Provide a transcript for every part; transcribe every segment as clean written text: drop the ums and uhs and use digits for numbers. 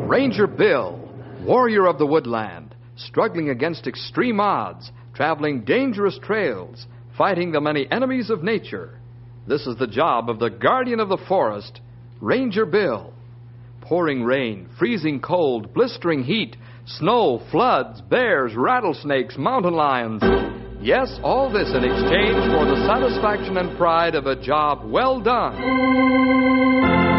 Ranger Bill, warrior of the woodland, struggling against extreme odds, traveling dangerous trails, fighting the many enemies of nature. This is the job of the guardian of the forest, Ranger Bill. Pouring rain, freezing cold, blistering heat, snow, floods, bears, rattlesnakes, mountain lions. Yes, all this in exchange for the satisfaction and pride of a job well done.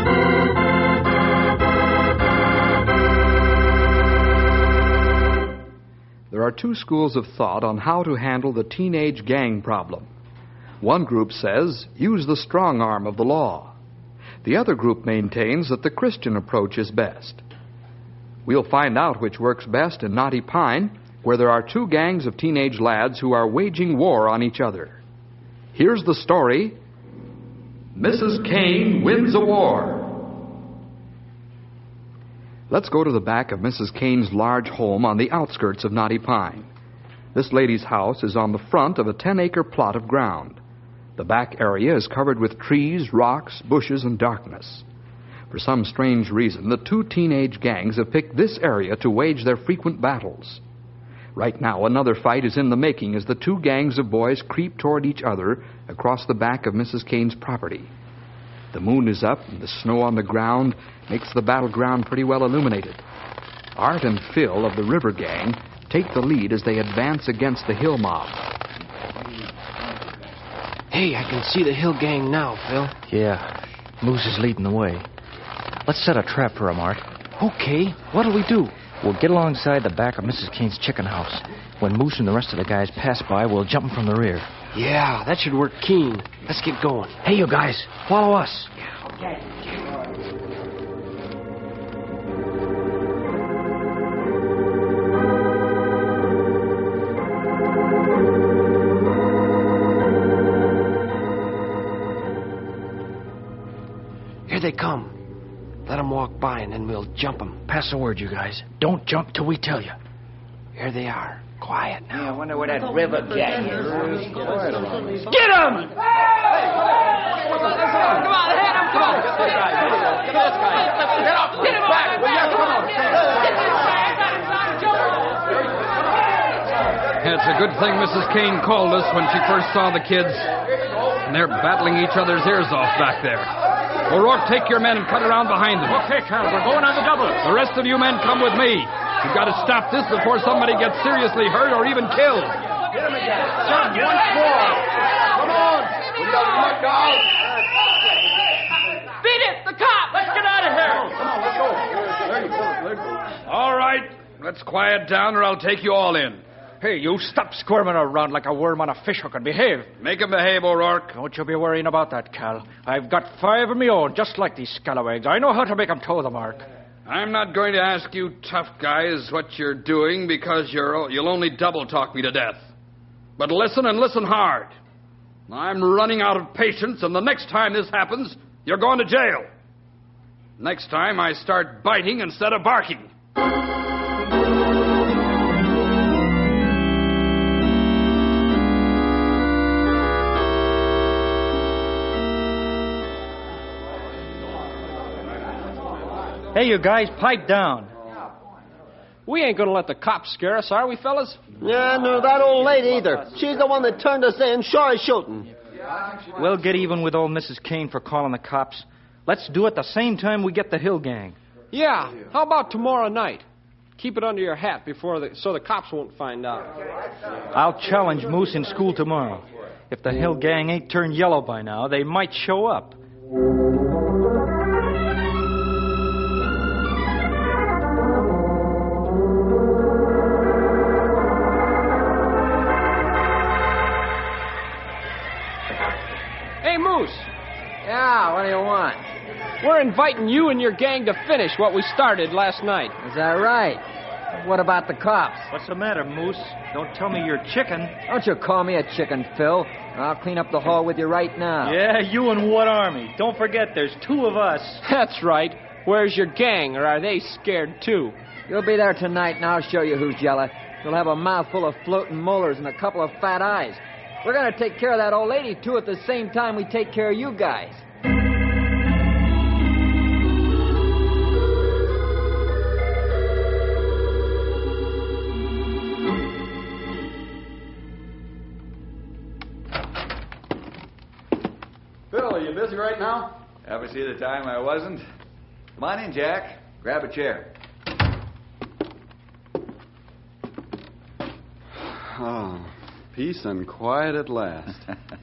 There are two schools of thought on how to handle the teenage gang problem. One group says, use the strong arm of the law. The other group maintains that the Christian approach is best. We'll find out which works best in Knotty Pine, where there are two gangs of teenage lads who are waging war on each other. Here's the story: Mrs. Kane Wins a War. Let's go to the back of Mrs. Kane's large home on the outskirts of Knotty Pine. This lady's house is on the front of a 10-acre plot of ground. The back area is covered with trees, rocks, bushes, and darkness. For some strange reason, the two teenage gangs have picked this area to wage their frequent battles. Right now, another fight is in the making as the two gangs of boys creep toward each other across the back of Mrs. Kane's property. The moon is up, and the snow on the ground makes the battleground pretty well illuminated. Art and Phil of the River Gang take the lead as they advance against the hill mob. Hey, I can see the hill gang now, Phil. Yeah, Moose is leading the way. Let's set a trap for him, Art. Okay, what'll we do? We'll get alongside the back of Mrs. Kane's chicken house. When Moose and the rest of the guys pass by, we'll jump them from the rear. Yeah, that should work keen. Let's get going. Hey, you guys, follow us. Here they come. Let them walk by and then we'll jump them. Pass the word, you guys. Don't jump till we tell you. Here they are. Quiet now. I wonder where that river gang is. Get him! Come on, hit him! Come on! Get this guy! Get up! Get him back! Come on! It's a good thing Mrs. Kane called us when she first saw the kids. And they're battling each other's ears off back there. O'Rourke, take your men and cut around behind them. Okay, Cal, we're going on the double. The rest of you men come with me. You've got to stop this before somebody gets seriously hurt or even killed. Get him again. John, once more. Come on. We got to look out. Beat it! The cop! Let's get out of here! Come on, let's go. All right. Let's quiet down or I'll take you all in. Hey, you stop squirming around like a worm on a fishhook and behave. Make him behave, O'Rourke. Don't you be worrying about that, Cal. I've got 5 of my own, just like these scalawags. I know how to make them toe the mark. I'm not going to ask you tough guys what you're doing because you'll only double-talk me to death. But listen and listen hard. I'm running out of patience, and the next time this happens, you're going to jail. Next time, I start biting instead of barking. Hey, you guys, pipe down. We ain't gonna let the cops scare us, are we, fellas? Yeah, no, that old lady either. She's the one that turned us in, sure as shooting. We'll get even with old Mrs. Kane for calling the cops. Let's do it the same time we get the hill gang. Yeah, how about tomorrow night? Keep it under your hat so the cops won't find out. I'll challenge Moose in school tomorrow. If the hill gang ain't turned yellow by now, they might show up. Hey, Moose. Yeah, what do you want? We're inviting you and your gang to finish what we started last night. Is that right? What about the cops? What's the matter, Moose? Don't tell me you're chicken. Don't you call me a chicken, Phil. I'll clean up the hall with you right now. Yeah, you and what army? Don't forget, there's 2 of us. That's right. Where's your gang, or are they scared too? You'll be there tonight, and I'll show you who's yellow. You'll have a mouthful of floating molars and a couple of fat eyes. We're going to take care of that old lady, too, at the same time we take care of you guys. right now? Ever see the time I wasn't? Come on in, Jack. Grab a chair. Oh, peace and quiet at last.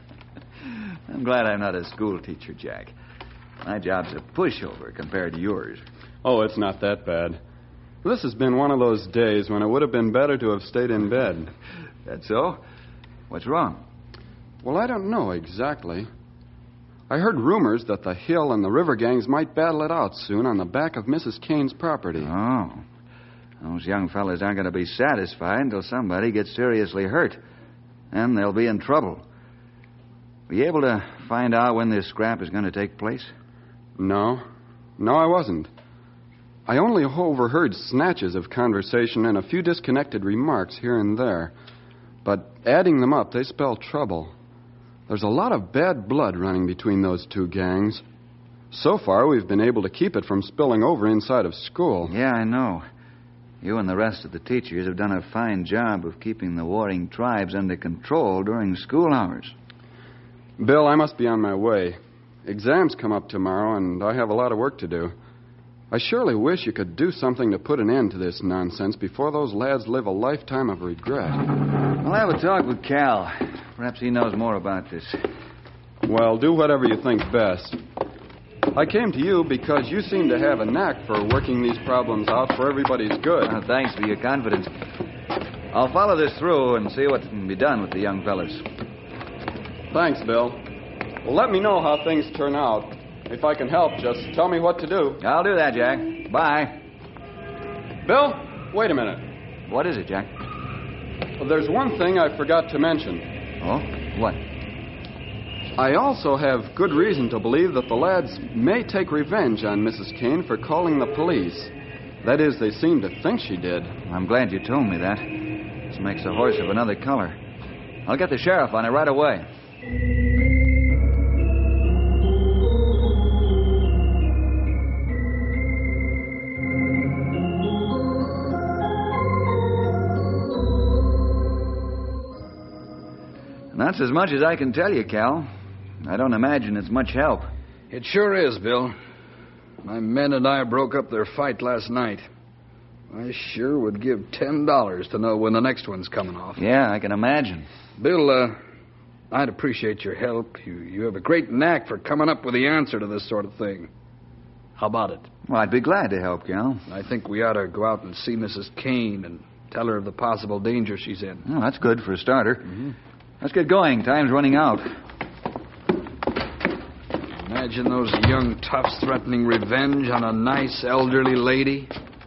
I'm glad I'm not a school teacher, Jack. My job's a pushover compared to yours. Oh, it's not that bad. This has been one of those days when it would have been better to have stayed in bed. That's so? What's wrong? Well, I don't know exactly. I heard rumors that the Hill and the River gangs might battle it out soon on the back of Mrs. Kane's property. Oh. Those young fellas aren't going to be satisfied until somebody gets seriously hurt. Then they'll be in trouble. Were you able to find out when this scrap is going to take place? No, I wasn't. I only overheard snatches of conversation and a few disconnected remarks here and there. But adding them up, they spell trouble. There's a lot of bad blood running between those two gangs. So far, we've been able to keep it from spilling over inside of school. Yeah, I know. You and the rest of the teachers have done a fine job of keeping the warring tribes under control during school hours. Bill, I must be on my way. Exams come up tomorrow, and I have a lot of work to do. I surely wish you could do something to put an end to this nonsense before those lads live a lifetime of regret. I'll have a talk with Cal. Perhaps he knows more about this. Well, do whatever you think best. I came to you because you seem to have a knack for working these problems out for everybody's good. Thanks for your confidence. I'll follow this through and see what can be done with the young fellas. Thanks, Bill. Well, let me know how things turn out. If I can help, just tell me what to do. I'll do that, Jack. Bye. Bill, wait a minute. What is it, Jack? Well, there's one thing I forgot to mention. Oh? What? I also have good reason to believe that the lads may take revenge on Mrs. Kane for calling the police. That is, they seem to think she did. I'm glad you told me that. This makes a horse of another color. I'll get the sheriff on it right away. That's as much as I can tell you, Cal. I don't imagine it's much help. It sure is, Bill. My men and I broke up their fight last night. I sure would give $10 to know when the next one's coming off. Yeah, I can imagine. Bill, I'd appreciate your help. You have a great knack for coming up with the answer to this sort of thing. How about it? Well, I'd be glad to help, Cal. I think we ought to go out and see Mrs. Kane and tell her of the possible danger she's in. Oh, that's good for a starter. Mm-hmm. Let's get going. Time's running out. Imagine those young toughs threatening revenge on a nice elderly lady.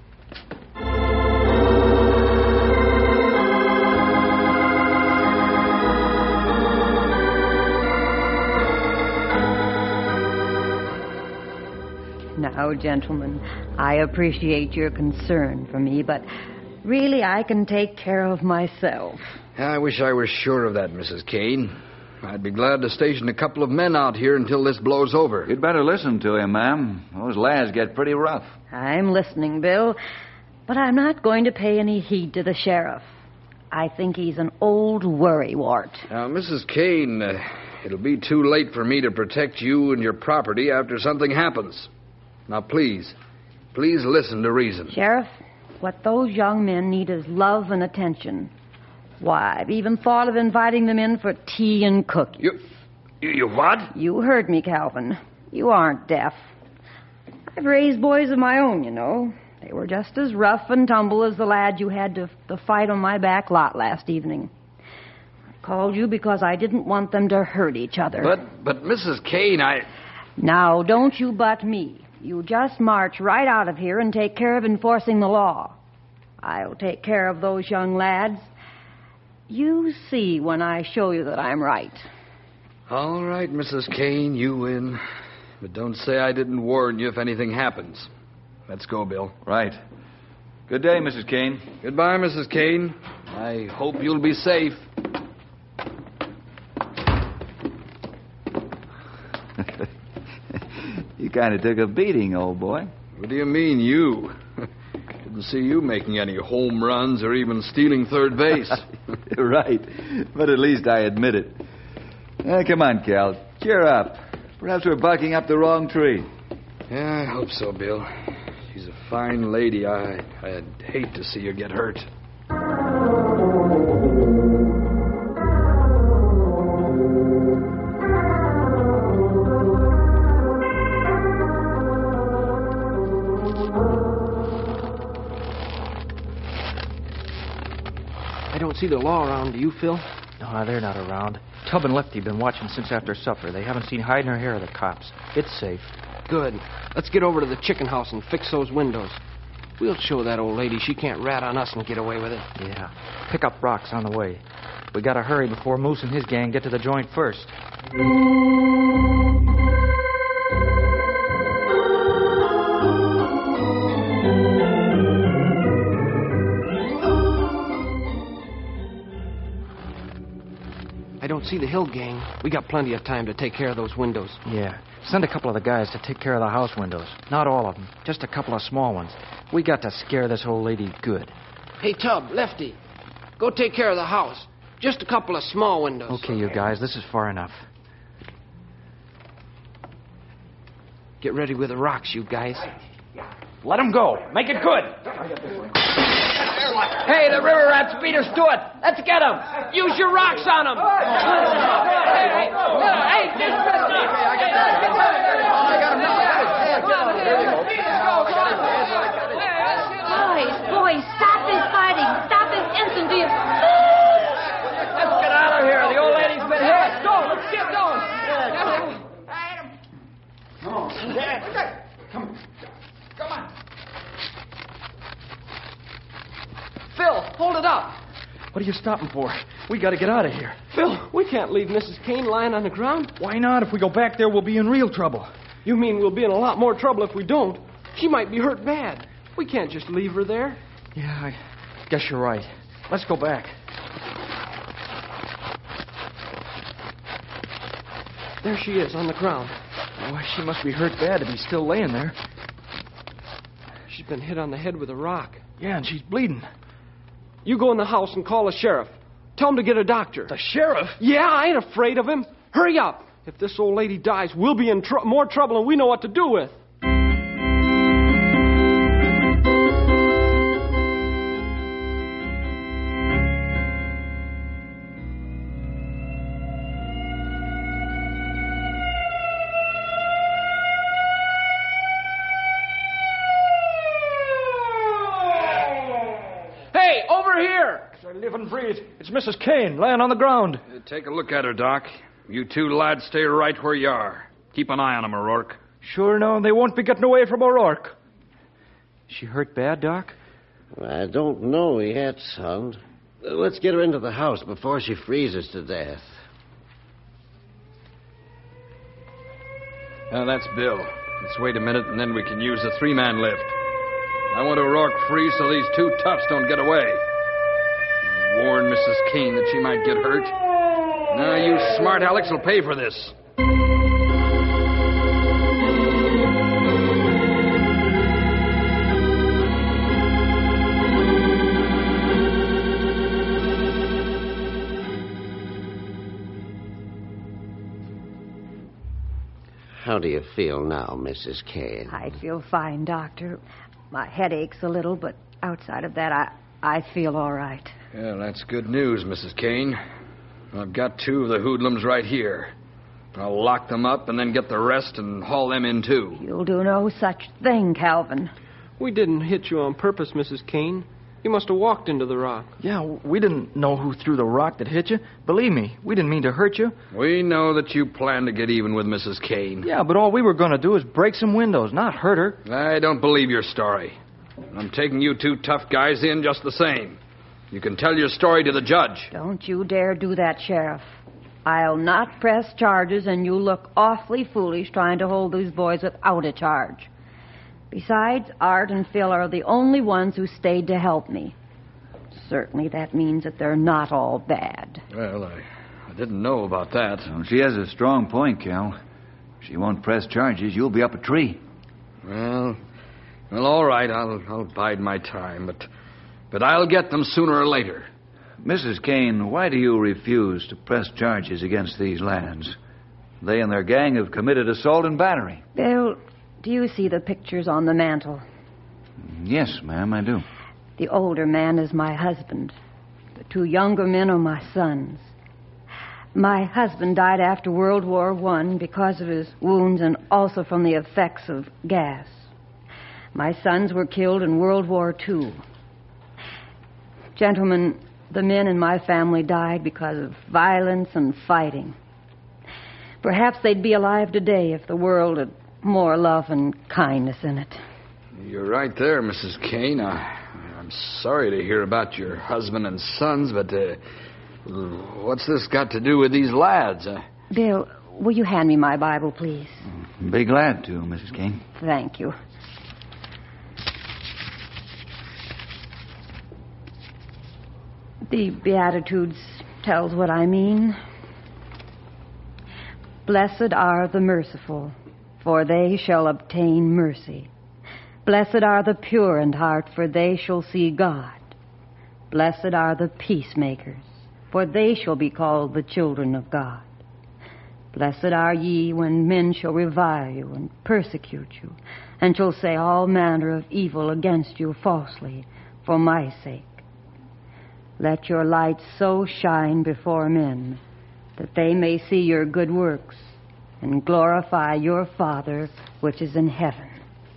Now, gentlemen, I appreciate your concern for me, but really I can take care of myself. I wish I were sure of that, Mrs. Kane. I'd be glad to station a couple of men out here until this blows over. You'd better listen to him, ma'am. Those lads get pretty rough. I'm listening, Bill, but I'm not going to pay any heed to the sheriff. I think he's an old worrywart. Now, Mrs. Kane, it'll be too late for me to protect you and your property after something happens. Now, please listen to reason. Sheriff, what those young men need is love and attention. Why, I've even thought of inviting them in for tea and cookies. You what? You heard me, Calvin. You aren't deaf. I've raised boys of my own, you know. They were just as rough and tumble as the lad you had to fight on my back lot last evening. I called you because I didn't want them to hurt each other. But Mrs. Kane, Now, don't you butt me. You just march right out of here and take care of enforcing the law. I'll take care of those young lads. You see when I show you that I'm right. All right, Mrs. Kane, you win. But don't say I didn't warn you if anything happens. Let's go, Bill. Right. Good day, Mrs. Kane. Goodbye, Mrs. Kane. I hope you'll be safe. You kind of took a beating, old boy. What do you mean, you? Didn't see you making any home runs or even stealing third base. Right. But at least I admit it. Come on, Cal. Cheer up. Perhaps we're barking up the wrong tree. Yeah, I hope so, Bill. She's a fine lady. I'd hate to see her get hurt. I don't see the law around. Do you, Phil? No, they're not around. Tub and Lefty been watching since after supper. They haven't seen hide nor hair of the cops. It's safe. Good. Let's get over to the chicken house and fix those windows. We'll show that old lady she can't rat on us and get away with it. Yeah. Pick up rocks on the way. We gotta hurry before Moose and his gang get to the joint first. I don't see the Hill gang. We got plenty of time to take care of those windows. Yeah. Send a couple of the guys to take care of the house windows. Not all of them. Just a couple of small ones. We got to scare this old lady good. Hey, Tub, Lefty, go take care of the house. Just a couple of small windows. Okay, you guys, this is far enough. Get ready with the rocks, you guys. Let him go. Make it good. Hey, the river rats beat us to it. Let's get them. Use your rocks on them. Boys, stop this fighting. Stop this instant. Do you... Let's get out of here. The old lady's been hit. Go, let's get going. Come on. Phil, hold it up. What are you stopping for? We gotta get out of here. Phil, we can't leave Mrs. Kane lying on the ground. Why not? If we go back there, we'll be in real trouble. You mean we'll be in a lot more trouble if we don't? She might be hurt bad. We can't just leave her there. Yeah, I guess you're right. Let's go back. There she is on the ground. Boy, she must be hurt bad to be still laying there. She's been hit on the head with a rock. Yeah, and she's bleeding. You go in the house and call the sheriff. Tell him to get a doctor. The sheriff? Yeah, I ain't afraid of him. Hurry up. If this old lady dies, we'll be in more trouble than we know what to do with. Hey, over here! I live and breathe. It's Mrs. Kane laying on the ground. Take a look at her, Doc. You two lads stay right where you are. Keep an eye on them, O'Rourke. Sure, no, they won't be getting away from O'Rourke. She hurt bad, Doc? I don't know yet, son. Let's get her into the house before she freezes to death. That's Bill. Let's wait a minute, and then we can use the three-man lift. I want O'Rourke free so these two toughs don't get away. I warned Mrs. Kane that she might get hurt. Now you smart Alex will pay for this. How do you feel now, Mrs. Kane? I feel fine, Doctor. My head aches a little, but outside of that, I feel all right. Yeah, that's good news, Mrs. Kane. I've got two of the hoodlums right here. I'll lock them up and then get the rest and haul them in, too. You'll do no such thing, Calvin. We didn't hit you on purpose, Mrs. Kane. You must have walked into the rock. Yeah, we didn't know who threw the rock that hit you. Believe me, we didn't mean to hurt you. We know that you plan to get even with Mrs. Kane. Yeah, but all we were going to do is break some windows, not hurt her. I don't believe your story. I'm taking you two tough guys in just the same. You can tell your story to the judge. Don't you dare do that, Sheriff. I'll not press charges, and you look awfully foolish trying to hold these boys without a charge. Besides, Art and Phil are the only ones who stayed to help me. Certainly that means that they're not all bad. Well, I didn't know about that. Well, she has a strong point, Cal. If she won't press charges, you'll be up a tree. Well, all right. I'll bide my time, but I'll get them sooner or later. Mrs. Kane, why do you refuse to press charges against these lads? They and their gang have committed assault and battery. Bill, do you see the pictures on the mantel? Yes, ma'am, I do. The older man is my husband. The two younger men are my sons. My husband died after World War I because of his wounds and also from the effects of gas. My sons were killed in World War II. Gentlemen, the men in my family died because of violence and fighting. Perhaps they'd be alive today if the world had more love and kindness in it. You're right there, Mrs. Kane. I'm sorry to hear about your husband and sons, but what's this got to do with these lads? Bill, will you hand me my Bible, please? Be glad to, Mrs. Kane. Thank you. The Beatitudes tells what I mean. Blessed are the merciful, for they shall obtain mercy. Blessed are the pure in heart, for they shall see God. Blessed are the peacemakers, for they shall be called the children of God. Blessed are ye when men shall revile you and persecute you, and shall say all manner of evil against you falsely, for my sake. Let your light so shine before men, that they may see your good works, and glorify your Father which is in heaven.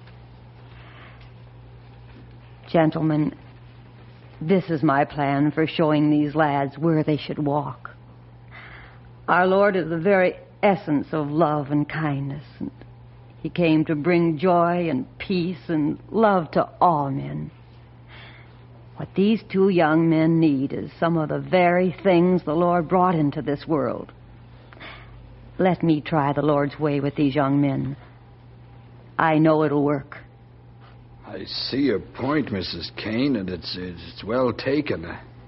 Gentlemen, this is my plan for showing these lads where they should walk. Our Lord is the very essence of love and kindness, and He came to bring joy and peace and love to all men. What these two young men need is some of the very things the Lord brought into this world. Let me try the Lord's way with these young men. I know it'll work. I see your point, Mrs. Kane, and it's well taken.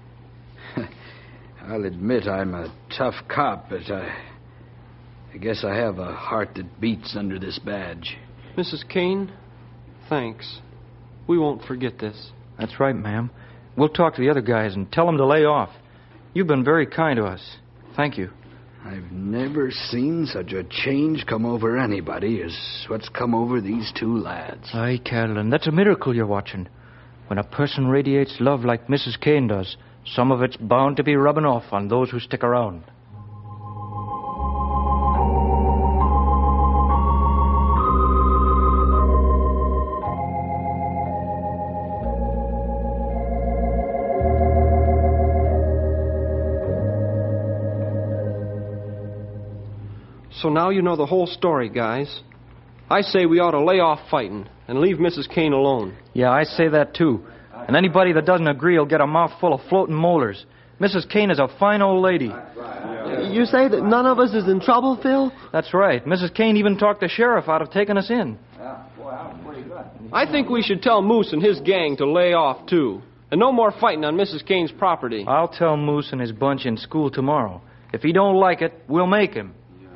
I'll admit I'm a tough cop, but I guess I have a heart that beats under this badge. Mrs. Kane, thanks. We won't forget this. That's right, ma'am. We'll talk to the other guys and tell them to lay off. You've been very kind to us. Thank you. I've never seen such a change come over anybody as what's come over these two lads. Aye, Carolyn, that's a miracle you're watching. When a person radiates love like Mrs. Kane does, some of it's bound to be rubbing off on those who stick around. So now you know the whole story, guys. I say we ought to lay off fighting and leave Mrs. Kane alone. Yeah, I say that too. And anybody that doesn't agree will get a mouthful of floating molars. Mrs. Kane is a fine old lady. You say that none of us is in trouble, Phil? That's right. Mrs. Kane even talked the sheriff out of taking us in. I think we should tell Moose and his gang to lay off, too. And no more fighting on Mrs. Kane's property. I'll tell Moose and his bunch in school tomorrow. If he don't like it, we'll make him.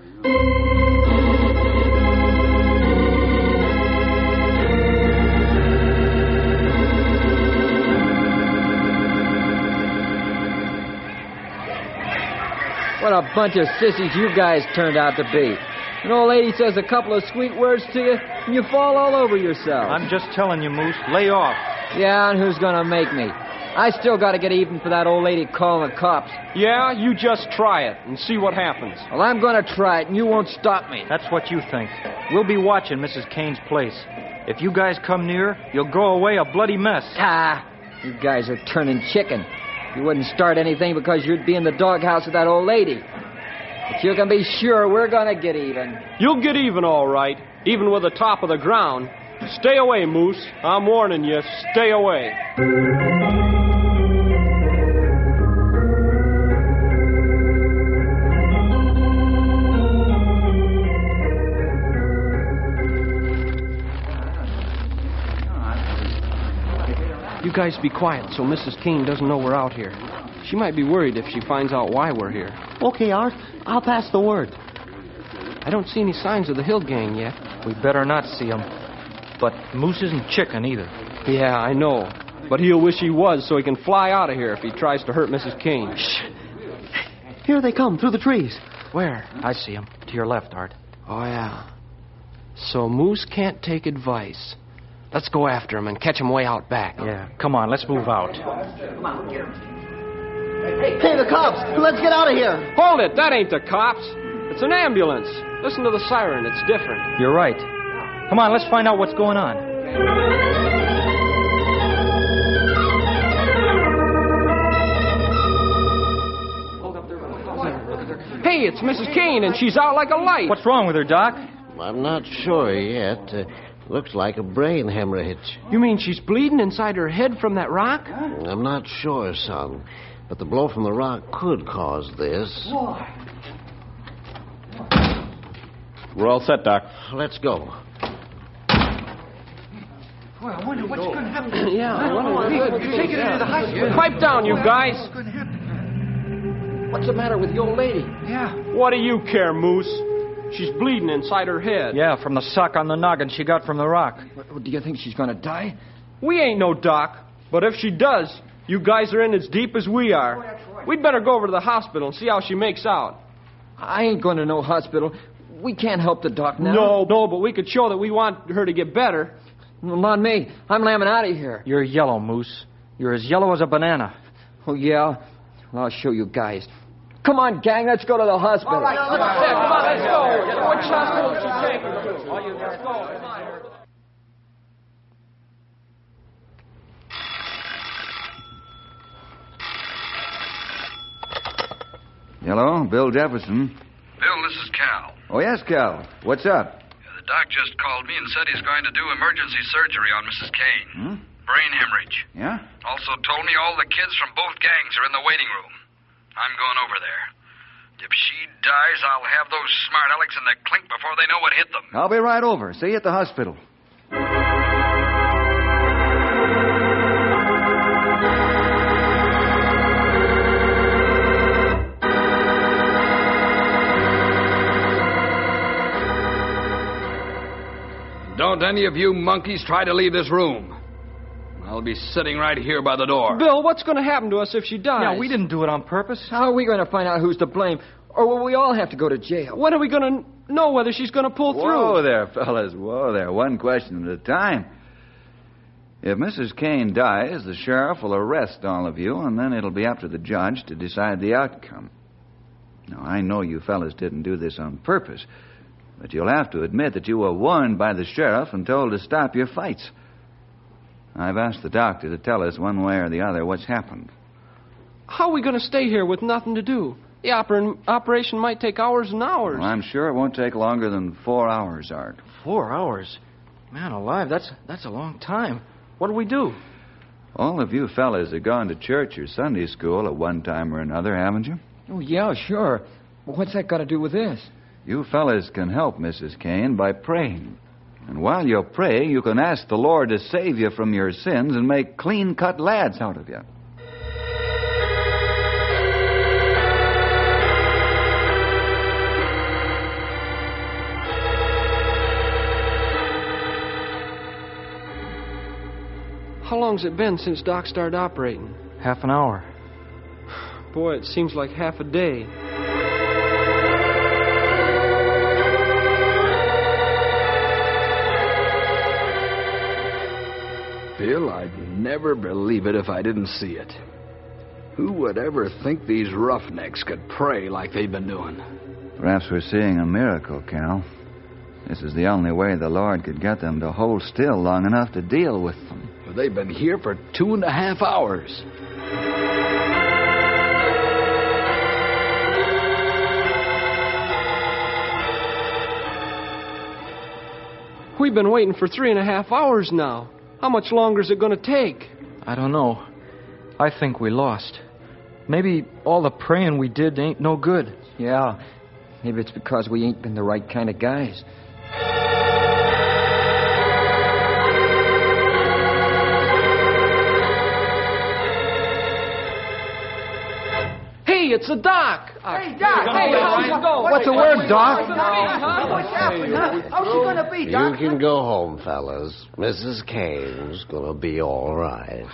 What a bunch of sissies you guys turned out to be. An old lady says a couple of sweet words to you, and you fall all over yourself. I'm just telling you, Moose, lay off. Yeah, and who's gonna make me? I still gotta get even for that old lady calling the cops. Yeah, you just try it and see what happens. Well, I'm gonna try it, and you won't stop me. That's what you think. We'll be watching Mrs. Kane's place. If you guys come near, you'll go away a bloody mess. Ah, you guys are turning chicken. You wouldn't start anything because you'd be in the doghouse with that old lady. But you can be sure we're gonna get even. You'll get even, all right, even with the top of the ground. Stay away, Moose. I'm warning you, stay away. You guys be quiet so Mrs. Kane doesn't know we're out here. She might be worried if she finds out why we're here. Okay, Art. I'll pass the word. I don't see any signs of the Hill Gang yet. We better not see them. But Moose isn't chicken either. Yeah, I know. But he'll wish he was so he can fly out of here if he tries to hurt Mrs. Kane. Here they come, through the trees. Where? I see them. To your left, Art. Oh, yeah. So Moose can't take advice. Let's go after him and catch him way out back. Yeah, come on, let's move out. Hey, the cops! Let's get out of here! Hold it! That ain't the cops. It's an ambulance. Listen to the siren. It's different. You're right. Come on, let's find out what's going on. Hey, it's Mrs. Kane, and she's out like a light. What's wrong with her, Doc? I'm not sure yet. Looks like a brain hemorrhage. You mean she's bleeding inside her head from that rock? I'm not sure, son. But the blow from the rock could cause this. We're all set, Doc. Let's go. Well, I wonder what's going to happen. Yeah, Take it into the hospital. Pipe down, you guys. What's going to happen? What's the matter with the old lady? Yeah. What do you care, Moose? She's bleeding inside her head. Yeah, from the sock on the noggin she got from the rock. What, do you think she's going to die? We ain't no doc, but if she does, you guys are in as deep as we are. We'd better go over to the hospital and see how she makes out. I ain't going to no hospital. We can't help the doc now. No, but we could show that we want her to get better. Well, not me. I'm lambing out of here. You're yellow, Moose. You're as yellow as a banana. Oh, yeah? Well, I'll show you guys. Come on, gang, let's go to the hospital. All right, come on, let's go. Which hospital should she take her to? Let's go. Come on. Hello, Bill Jefferson. Bill, this is Cal. Oh, yes, Cal. What's up? The doc just called me and said he's going to do emergency surgery on Mrs. Kane. Brain hemorrhage. Yeah? Also told me all the kids from both gangs are in the waiting room. I'm going over there. If she dies, I'll have those smart alecks in the clink before they know what hit them. I'll be right over. See you at the hospital. Don't any of you monkeys try to leave this room. I'll be sitting right here by the door. Bill, what's going to happen to us if she dies? Yeah, we didn't do it on purpose. How are we going to find out who's to blame? Or will we all have to go to jail? When are we going to know whether she's going to pull through? Whoa there, fellas. Whoa there. One question at a time. If Mrs. Kane dies, the sheriff will arrest all of you, and then it'll be up to the judge to decide the outcome. Now, I know you fellas didn't do this on purpose, but you'll have to admit that you were warned by the sheriff and told to stop your fights. I've asked the doctor to tell us one way or the other what's happened. How are we going to stay here with nothing to do? The operation might take hours and hours. Well, I'm sure it won't take longer than 4 hours, Art. 4 hours? Man alive, that's a long time. What do we do? All of you fellas have gone to church or Sunday school at one time or another, haven't you? Oh, yeah, sure. Well, what's that got to do with this? You fellas can help Mrs. Kane by praying. And while you're praying, you can ask the Lord to save you from your sins and make clean-cut lads out of you. How long's it been since Doc started operating? Half an hour. Boy, it seems like half a day. Bill, I'd never believe it if I didn't see it. Who would ever think these roughnecks could pray like they've been doing? Perhaps we're seeing a miracle, Cal. This is the only way the Lord could get them to hold still long enough to deal with them. They've been here for 2.5 hours. We've been waiting for 3.5 hours now. How much longer is it going to take? I don't know. I think we lost. Maybe all the praying we did ain't no good. Yeah, maybe it's because we ain't been the right kind of guys. Hey, it's the doc. Hey, Doc. Hey, how's it going? What's the word, Doc? What's happening? How's she going to be, Doc? You can go home, fellas. Mrs. Kane's going to be all right.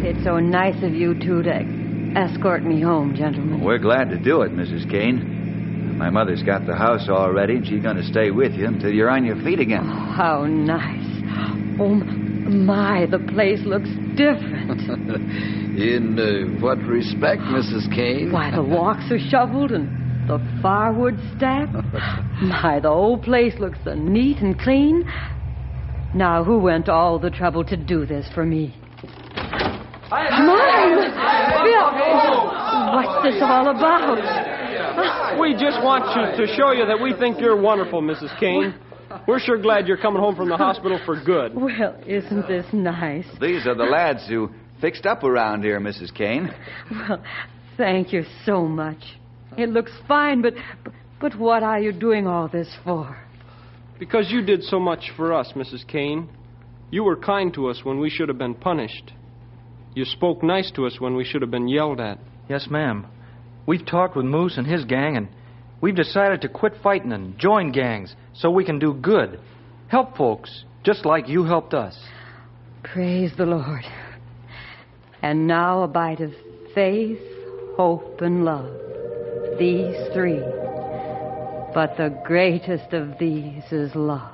It's so nice of you two to escort me home, gentlemen. We're glad to do it, Mrs. Kane. My mother's got the house all ready, and she's going to stay with you until you're on your feet again. Oh, how nice. Oh, my, the place looks different. In what respect, Mrs. Kane? Why, the walks are shoveled and the firewood stacked. My, the whole place looks so neat and clean. Now, who went to all the trouble to do this for me? Mine! Bill! What's this all about? We just want to show you that we think you're wonderful, Mrs. Kane. We're sure glad you're coming home from the hospital for good. Well, isn't this nice? These are the lads who fixed up around here, Mrs. Kane. Well, thank you so much. It looks fine, but what are you doing all this for? Because you did so much for us, Mrs. Kane. You were kind to us when we should have been punished. You spoke nice to us when we should have been yelled at. Yes, ma'am. We've talked with Moose and his gang, and we've decided to quit fighting and join gangs so we can do good. Help folks, just like you helped us. Praise the Lord. And now a bite of faith, hope, and love. These three. But the greatest of these is love.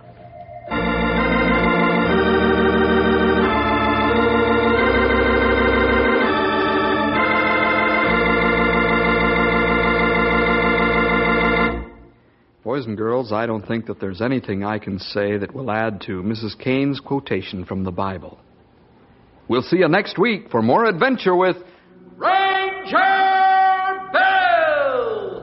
Boys and girls, I don't think that there's anything I can say that will add to Mrs. Kane's quotation from the Bible. We'll see you next week for more adventure with Ranger Bill!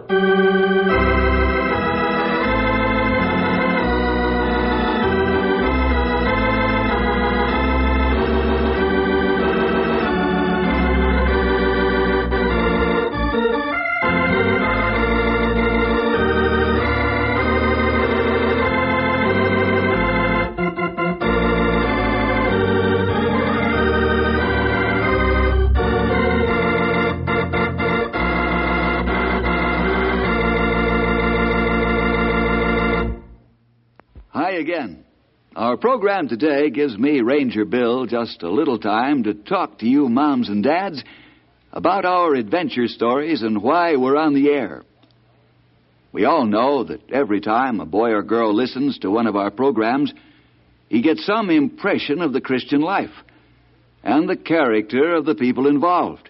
Again. Our program today gives me, Ranger Bill, just a little time to talk to you moms and dads about our adventure stories and why we're on the air. We all know that every time a boy or girl listens to one of our programs, he gets some impression of the Christian life and the character of the people involved.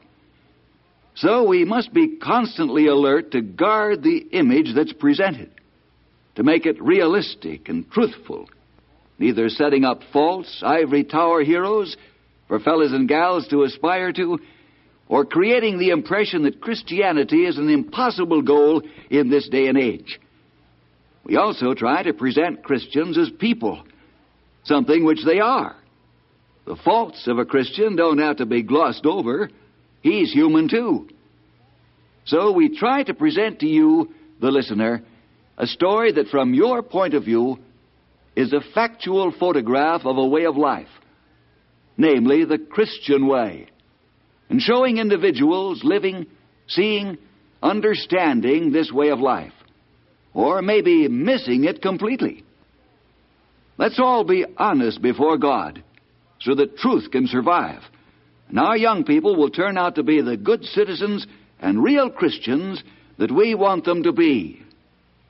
So we must be constantly alert to guard the image that's presented, to make it realistic and truthful, neither setting up false ivory tower heroes for fellas and gals to aspire to, or creating the impression that Christianity is an impossible goal in this day and age. We also try to present Christians as people, something which they are. The faults of a Christian don't have to be glossed over. He's human too. So we try to present to you, the listener, a story that from your point of view is a factual photograph of a way of life, namely the Christian way, and showing individuals living, seeing, understanding this way of life, or maybe missing it completely. Let's all be honest before God so that truth can survive, and our young people will turn out to be the good citizens and real Christians that we want them to be.